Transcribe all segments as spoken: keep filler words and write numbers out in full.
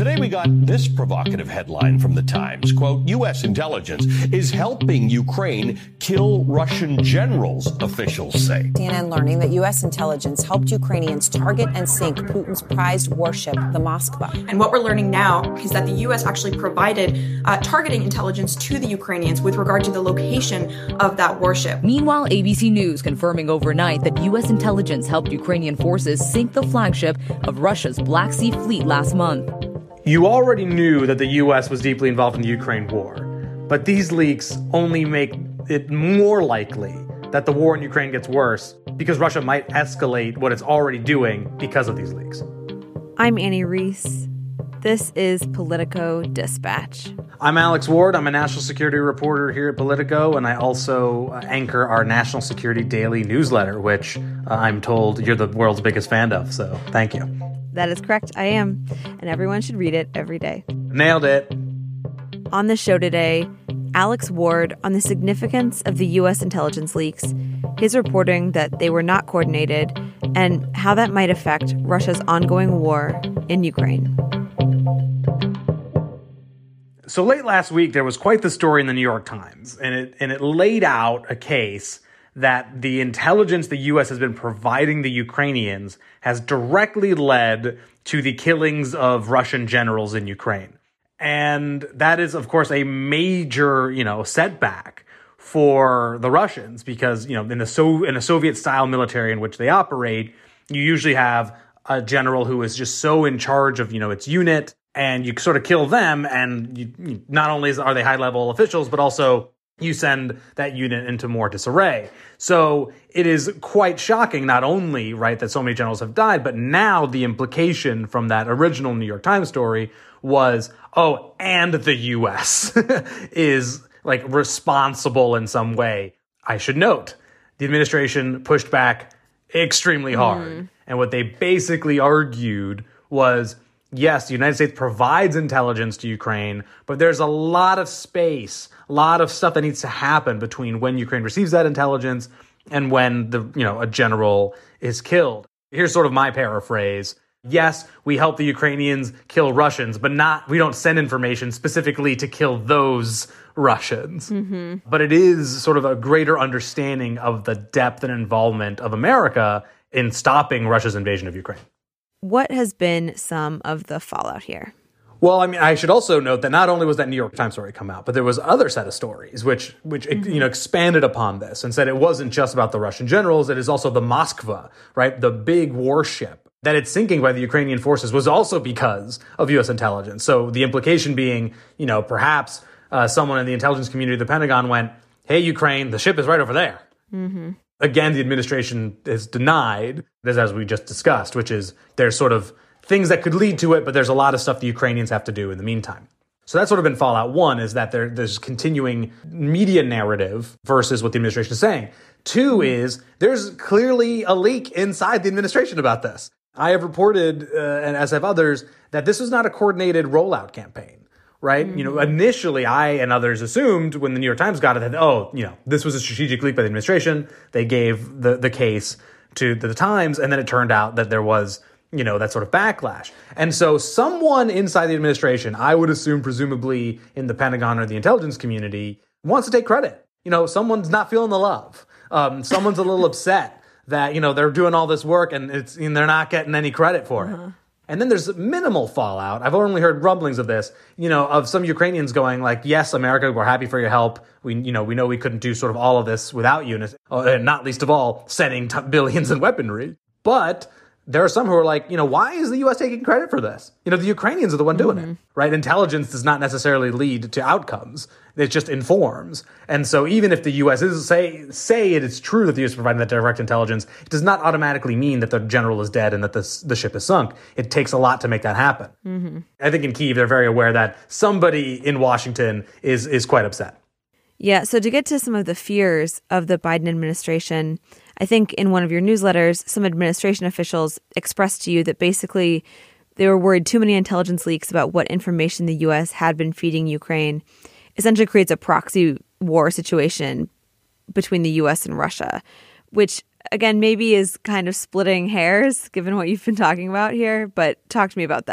Today we got this provocative headline from the Times. Quote, U S intelligence is helping Ukraine kill Russian generals, officials say. C N N learning that U S intelligence helped Ukrainians target and sink Putin's prized warship, the Moskva. And what we're learning now is that the U S actually provided uh, targeting intelligence to the Ukrainians with regard to the location of that warship. Meanwhile, A B C News confirming overnight that U S intelligence helped Ukrainian forces sink the flagship of Russia's Black Sea Fleet last month. You already knew that the U S was deeply involved in the Ukraine war, but these leaks only make it more likely that the war in Ukraine gets worse because Russia might escalate what it's already doing because of these leaks. I'm Annie Reese. This is Politico Dispatch. I'm Alex Ward. I'm a national security reporter here at Politico, and I also uh, anchor our National Security Daily newsletter, which uh, I'm told you're the world's biggest fan of, so thank you. That is correct, I am, and everyone should read it every day. Nailed it. On the show today, Alex Ward on the significance of the U S intelligence leaks, his reporting that they were not coordinated, and how that might affect Russia's ongoing war in Ukraine. So late last week, there was quite the story in the New York Times, and it and it laid out a case that the intelligence the U S has been providing the Ukrainians has directly led to the killings of Russian generals in Ukraine. And that is, of course, a major, you know, setback for the Russians because, you know, in the so in a Soviet-style military in which they operate, you usually have a general who is just so in charge of, you know, its unit, and you sort of kill them, and you, you, not only are they high-level officials, but also you send that unit into more disarray. So it is quite shocking, not only, right, that so many generals have died, but now the implication from that original New York Times story was, oh, and the U S is, like, responsible in some way. I should note, the administration pushed back extremely hard. Mm. And what they basically argued was, yes, the United States provides intelligence to Ukraine, but there's a lot of space, a lot of stuff that needs to happen between when Ukraine receives that intelligence and when the, you know, a general is killed. Here's sort of my paraphrase. Yes, we help the Ukrainians kill Russians, but not, we don't send information specifically to kill those Russians. Mm-hmm. But it is sort of a greater understanding of the depth and involvement of America in stopping Russia's invasion of Ukraine. What has been some of the fallout here? Well, I mean, I should also note that not only was that New York Times story come out, but there was other set of stories which, which mm-hmm. you know, expanded upon this and said it wasn't just about the Russian generals. It is also the Moskva, right? The big warship that it's sinking by the Ukrainian forces was also because of U S intelligence. So the implication being, you know, perhaps uh, someone in the intelligence community of the Pentagon went, hey, Ukraine, the ship is right over there. Mm-hmm. Again, the administration has denied this, as we just discussed, which is there's sort of things that could lead to it, but there's a lot of stuff the Ukrainians have to do in the meantime. So that's sort of been fallout. One is that there, there's continuing media narrative versus what the administration is saying. Two is there's clearly a leak inside the administration about this. I have reported, uh, and as have others, that this was not a coordinated rollout campaign, right? Mm-hmm. You know, initially I and others assumed when the New York Times got it that, oh, you know, this was a strategic leak by the administration. They gave the, the case to the Times, and then it turned out that there was, you know, that sort of backlash. And so someone inside the administration, I would assume presumably in the Pentagon or the intelligence community, wants to take credit. You know, someone's not feeling the love. Um, someone's a little upset that, you know, they're doing all this work and it's and they're not getting any credit for it. Uh-huh. And then there's minimal fallout. I've only heard rumblings of this, you know, of some Ukrainians going like, yes, America, we're happy for your help. We, you know, we know we couldn't do sort of all of this without you, and not least of all, sending t- billions in weaponry. But there are some who are like, you know, why is the U S taking credit for this? You know, the Ukrainians are the one doing mm-hmm. it, right? Intelligence does not necessarily lead to outcomes. It just informs. And so even if the U S is say say it is true that the U S is providing that direct intelligence, it does not automatically mean that the general is dead and that the, the ship is sunk. It takes a lot to make that happen. Mm-hmm. I think in Kyiv, they're very aware that somebody in Washington is is quite upset. Yeah, so to get to some of the fears of the Biden administration, I think in one of your newsletters, some administration officials expressed to you that basically they were worried too many intelligence leaks about what information the U S had been feeding Ukraine essentially creates a proxy war situation between the U S and Russia, which, again, maybe is kind of splitting hairs given what you've been talking about here. But talk to me about that.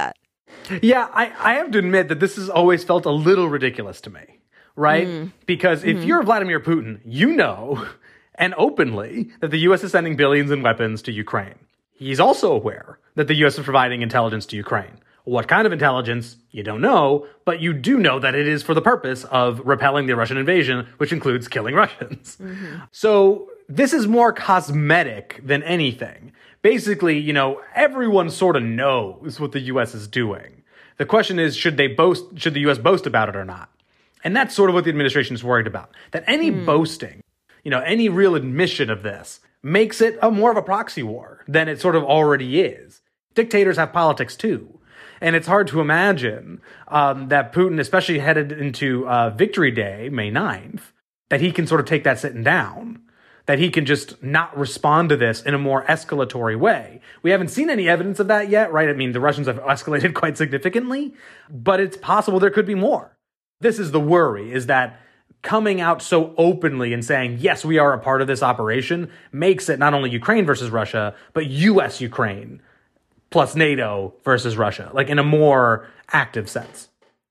Yeah, I, I have to admit that this has always felt a little ridiculous to me, right? Mm. Because if mm-hmm. you're Vladimir Putin, you know, and openly, that the U S is sending billions in weapons to Ukraine. He's also aware that the U S is providing intelligence to Ukraine. What kind of intelligence, you don't know, but you do know that it is for the purpose of repelling the Russian invasion, which includes killing Russians. Mm-hmm. So this is more cosmetic than anything. Basically, you know, everyone sort of knows what the U S is doing. The question is, should they boast, should the U S boast about it or not? And that's sort of what the administration is worried about. That any mm. boasting, you know, any real admission of this makes it a more of a proxy war than it sort of already is. Dictators have politics too. And it's hard to imagine um, that Putin, especially headed into uh, Victory Day, May ninth, that he can sort of take that sitting down, that he can just not respond to this in a more escalatory way. We haven't seen any evidence of that yet, right? I mean, the Russians have escalated quite significantly, but it's possible there could be more. This is the worry, is that coming out so openly and saying, yes, we are a part of this operation, makes it not only Ukraine versus Russia, but U S Ukraine plus NATO versus Russia, like in a more active sense.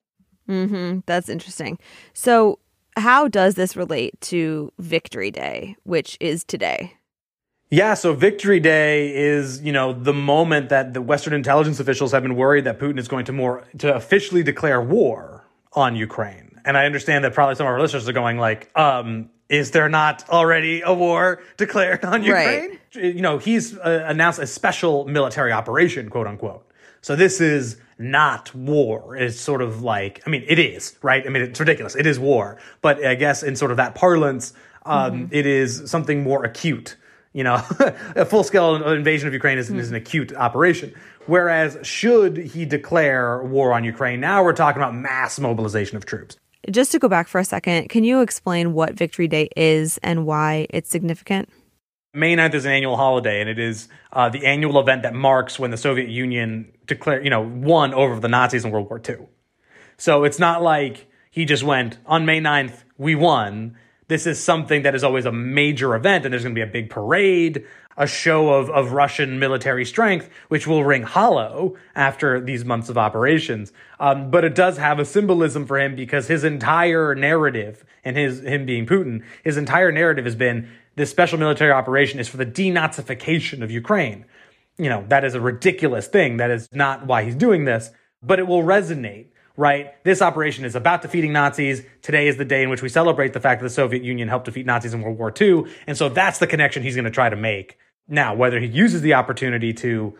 Mm-hmm. That's interesting. So how does this relate to Victory Day, which is today? Yeah, so Victory Day is, you know, the moment that the Western intelligence officials have been worried that Putin is going to more to officially declare war on Ukraine. And I understand that probably some of our listeners are going like, um, is there not already a war declared on Ukraine? Right. You know, he's uh, announced a special military operation, quote unquote. So this is not war. It's sort of like, I mean, it is, right? I mean, it's ridiculous. It is war. But I guess in sort of that parlance, um, mm-hmm. it is something more acute. You know, a full-scale invasion of Ukraine is, mm-hmm. is an acute operation. Whereas should he declare war on Ukraine, now we're talking about mass mobilization of troops. Just to go back for a second, can you explain what Victory Day is and why it's significant? May ninth is an annual holiday, and it is uh, the annual event that marks when the Soviet Union declared, you know, won over the Nazis in World War Two. So it's not like he just went, on May ninth, we won. This is something that is always a major event, and there's going to be a big parade, a show of, of Russian military strength, which will ring hollow after these months of operations. Um, but it does have a symbolism for him because his entire narrative, and his him being Putin, his entire narrative has been this special military operation is for the denazification of Ukraine. You know, that is a ridiculous thing. That is not why he's doing this, but it will resonate, right? This operation is about defeating Nazis. Today is the day in which we celebrate the fact that the Soviet Union helped defeat Nazis in World War Two. And so that's the connection he's going to try to make. Now, whether he uses the opportunity to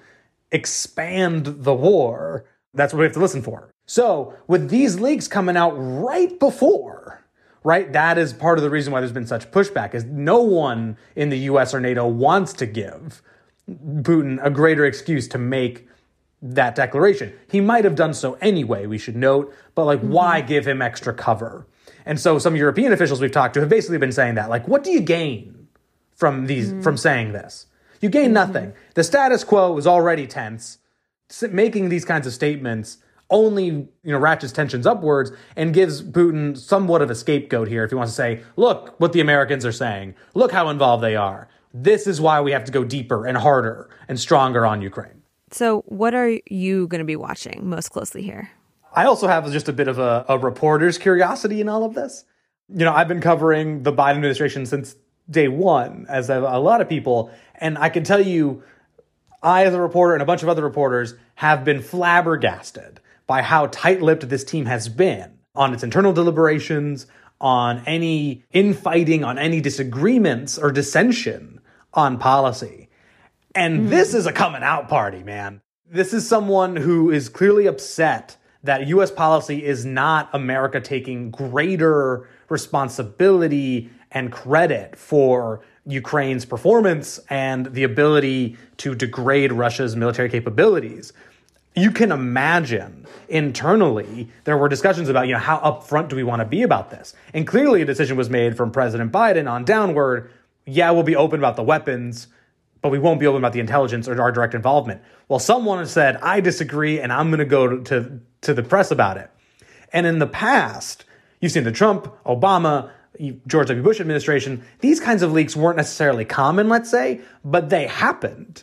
expand the war, that's what we have to listen for. So with these leaks coming out right before, right, that is part of the reason why there's been such pushback, is no one in the U S or NATO wants to give Putin a greater excuse to make that declaration. He might have done so anyway, we should note, but like, mm-hmm. why give him extra cover? And so some European officials we've talked to have basically been saying that, like, what do you gain from these, mm-hmm. from saying this? You gain nothing. Mm-hmm. The status quo is already tense. Making these kinds of statements only, you know, ratchets tensions upwards and gives Putin somewhat of a scapegoat here if he wants to say, look what the Americans are saying. Look how involved they are. This is why we have to go deeper and harder and stronger on Ukraine. So what are you going to be watching most closely here? I also have just a bit of a, a reporter's curiosity in all of this. You know, I've been covering the Biden administration since day one, as have a lot of people. And I can tell you, I, as a reporter, and a bunch of other reporters have been flabbergasted by how tight-lipped this team has been on its internal deliberations, on any infighting, on any disagreements or dissension on policy. And mm-hmm. this is a coming out party, man. This is someone who is clearly upset that U S policy is not America taking greater responsibility and credit for Ukraine's performance and the ability to degrade Russia's military capabilities. You can imagine internally there were discussions about, you know, how upfront do we want to be about this? And clearly a decision was made from President Biden on downward. Yeah, we'll be open about the weapons, but we won't be open about the intelligence or our direct involvement. Well, someone has said, I disagree, and I'm going to go to, to the press about it. And in the past, you've seen the Trump, Obama, George W. Bush administration, these kinds of leaks weren't necessarily common, let's say, but they happened.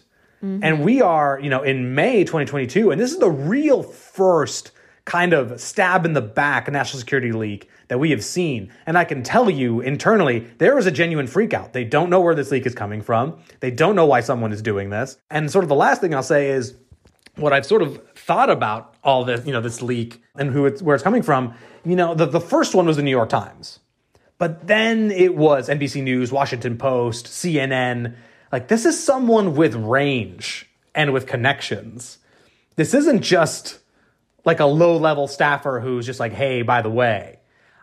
Mm-hmm. And we are, you know, in May twenty twenty-two, and this is the real first kind of stab in the back national security leak that we have seen. And I can tell you internally, there is a genuine freak out. They don't know where this leak is coming from. They don't know why someone is doing this. And sort of the last thing I'll say is what I've sort of thought about all this, you know, this leak and who it's, where it's coming from. You know, the, the first one was the New York Times. But then it was N B C News, Washington Post, C N N. Like, this is someone with range and with connections. This isn't just like a low-level staffer who's just like, hey, by the way.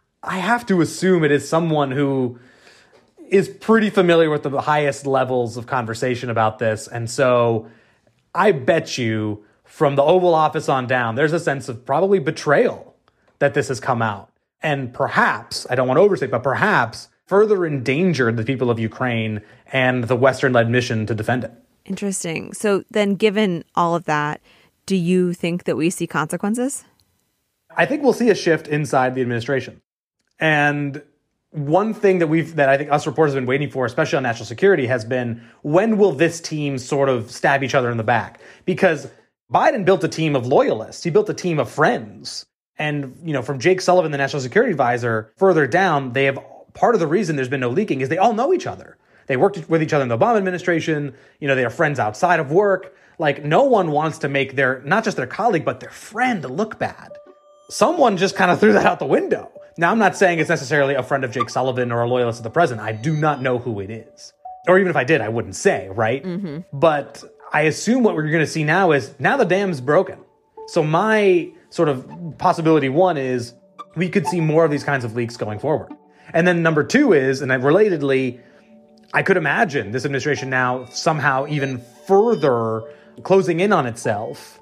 I have to assume it is someone who is pretty familiar with the highest levels of conversation about this. And so I bet you from the Oval Office on down, there's a sense of probably betrayal that this has come out. And perhaps, I don't want to overstate, but perhaps further endangered the people of Ukraine and the Western-led mission to defend it. Interesting. So then given all of that, do you think that we see consequences? I think we'll see a shift inside the administration. And one thing that we've that I think us reporters have been waiting for, especially on national security, has been when will this team sort of stab each other in the back? Because Biden built a team of loyalists. He built a team of friends. And, you know, from Jake Sullivan, the national security advisor, further down, they have part of the reason there's been no leaking is they all know each other. They worked with each other in the Obama administration. You know, they are friends outside of work. Like, no one wants to make their, not just their colleague, but their friend look bad. Someone just kind of threw that out the window. Now, I'm not saying it's necessarily a friend of Jake Sullivan or a loyalist of the president. I do not know who it is. Or even if I did, I wouldn't say, right? Mm-hmm. But I assume what we're going to see now is now the dam's broken. So my sort of possibility one is we could see more of these kinds of leaks going forward. And then number two is, and relatedly, I could imagine this administration now somehow even further closing in on itself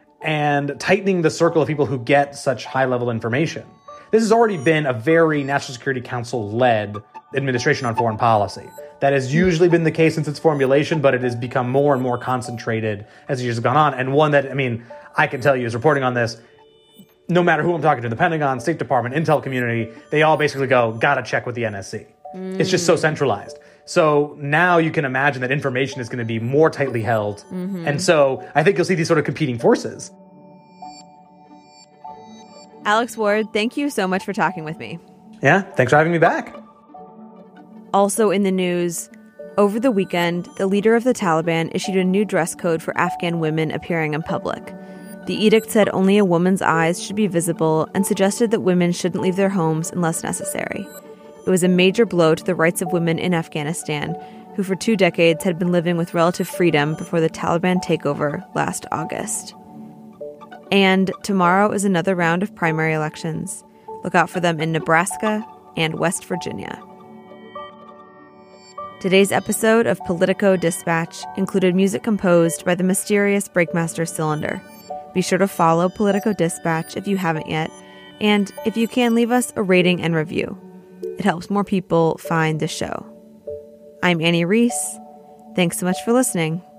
and tightening the circle of people who get such high-level information. This has already been a very National Security Council-led administration on foreign policy. That has usually been the case since its formulation, but it has become more and more concentrated as the years have gone on. And one that, I mean, I can tell you is reporting on this, no matter who I'm talking to, the Pentagon, State Department, Intel community, they all basically go, gotta check with the N S C. Mm. It's just so centralized. So now you can imagine that information is going to be more tightly held. Mm-hmm. And so I think you'll see these sort of competing forces. Alex Ward, thank you so much for talking with me. Yeah, thanks for having me back. Also in the news, over the weekend, the leader of the Taliban issued a new dress code for Afghan women appearing in public. The edict said only a woman's eyes should be visible and suggested that women shouldn't leave their homes unless necessary. It was a major blow to the rights of women in Afghanistan, who for two decades had been living with relative freedom before the Taliban takeover last August. And tomorrow is another round of primary elections. Look out for them in Nebraska and West Virginia. Today's episode of Politico Dispatch included music composed by the mysterious Breakmaster Cylinder. Be sure to follow Politico Dispatch if you haven't yet, and if you can, leave us a rating and review. It helps more people find the show. I'm Annie Reese. Thanks so much for listening.